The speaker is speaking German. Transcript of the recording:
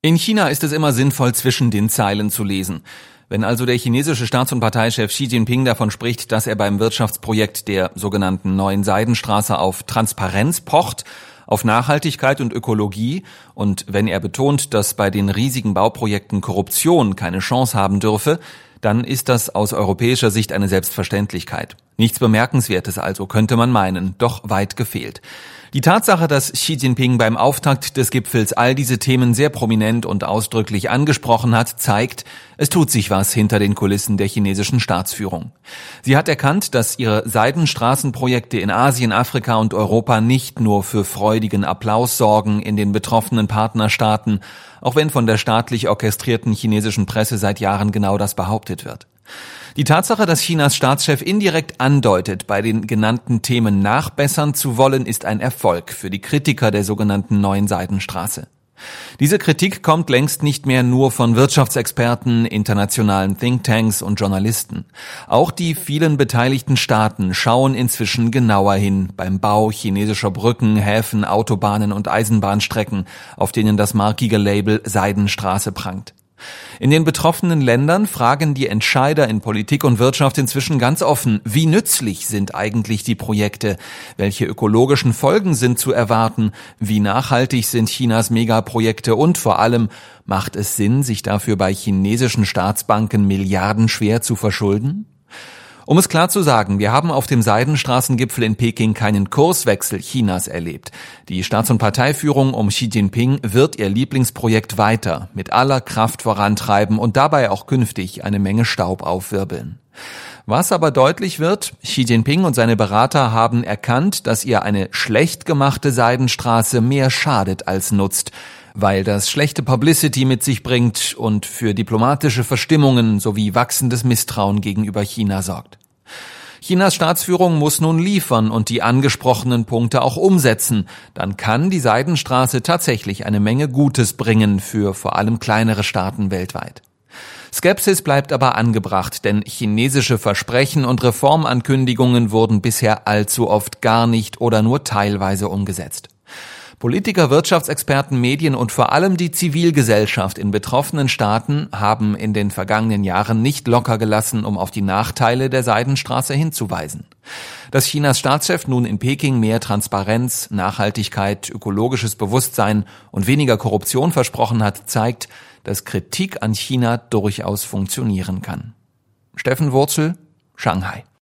In China ist es immer sinnvoll, zwischen den Zeilen zu lesen. Wenn also der chinesische Staats- und Parteichef Xi Jinping davon spricht, dass er beim Wirtschaftsprojekt der sogenannten Neuen Seidenstraße auf Transparenz pocht, auf Nachhaltigkeit und Ökologie, und wenn er betont, dass bei den riesigen Bauprojekten Korruption keine Chance haben dürfe, dann ist das aus europäischer Sicht eine Selbstverständlichkeit. Nichts Bemerkenswertes also, könnte man meinen, doch weit gefehlt. Die Tatsache, dass Xi Jinping beim Auftakt des Gipfels all diese Themen sehr prominent und ausdrücklich angesprochen hat, zeigt, es tut sich was hinter den Kulissen der chinesischen Staatsführung. Sie hat erkannt, dass ihre Seidenstraßenprojekte in Asien, Afrika und Europa nicht nur für freudigen Applaus sorgen in den betroffenen Partnerstaaten, auch wenn von der staatlich orchestrierten chinesischen Presse seit Jahren genau das behauptet wird. Die Tatsache, dass Chinas Staatschef indirekt andeutet, bei den genannten Themen nachbessern zu wollen, ist ein Erfolg für die Kritiker der sogenannten Neuen Seidenstraße. Diese Kritik kommt längst nicht mehr nur von Wirtschaftsexperten, internationalen Thinktanks und Journalisten. Auch die vielen beteiligten Staaten schauen inzwischen genauer hin beim Bau chinesischer Brücken, Häfen, Autobahnen und Eisenbahnstrecken, auf denen das markige Label Seidenstraße prangt. In den betroffenen Ländern fragen die Entscheider in Politik und Wirtschaft inzwischen ganz offen, wie nützlich sind eigentlich die Projekte, welche ökologischen Folgen sind zu erwarten, wie nachhaltig sind Chinas Megaprojekte und vor allem, macht es Sinn, sich dafür bei chinesischen Staatsbanken milliardenschwer zu verschulden? Um es klar zu sagen, wir haben auf dem Seidenstraßengipfel in Peking keinen Kurswechsel Chinas erlebt. Die Staats- und Parteiführung um Xi Jinping wird ihr Lieblingsprojekt weiter mit aller Kraft vorantreiben und dabei auch künftig eine Menge Staub aufwirbeln. Was aber deutlich wird, Xi Jinping und seine Berater haben erkannt, dass ihr eine schlecht gemachte Seidenstraße mehr schadet als nutzt, weil das schlechte Publicity mit sich bringt und für diplomatische Verstimmungen sowie wachsendes Misstrauen gegenüber China sorgt. Chinas Staatsführung muss nun liefern und die angesprochenen Punkte auch umsetzen. Dann kann die Seidenstraße tatsächlich eine Menge Gutes bringen für vor allem kleinere Staaten weltweit. Skepsis bleibt aber angebracht, denn chinesische Versprechen und Reformankündigungen wurden bisher allzu oft gar nicht oder nur teilweise umgesetzt. Politiker, Wirtschaftsexperten, Medien und vor allem die Zivilgesellschaft in betroffenen Staaten haben in den vergangenen Jahren nicht locker gelassen, um auf die Nachteile der Seidenstraße hinzuweisen. Dass Chinas Staatschef nun in Peking mehr Transparenz, Nachhaltigkeit, ökologisches Bewusstsein und weniger Korruption versprochen hat, zeigt, dass Kritik an China durchaus funktionieren kann. Steffen Wurzel, Shanghai.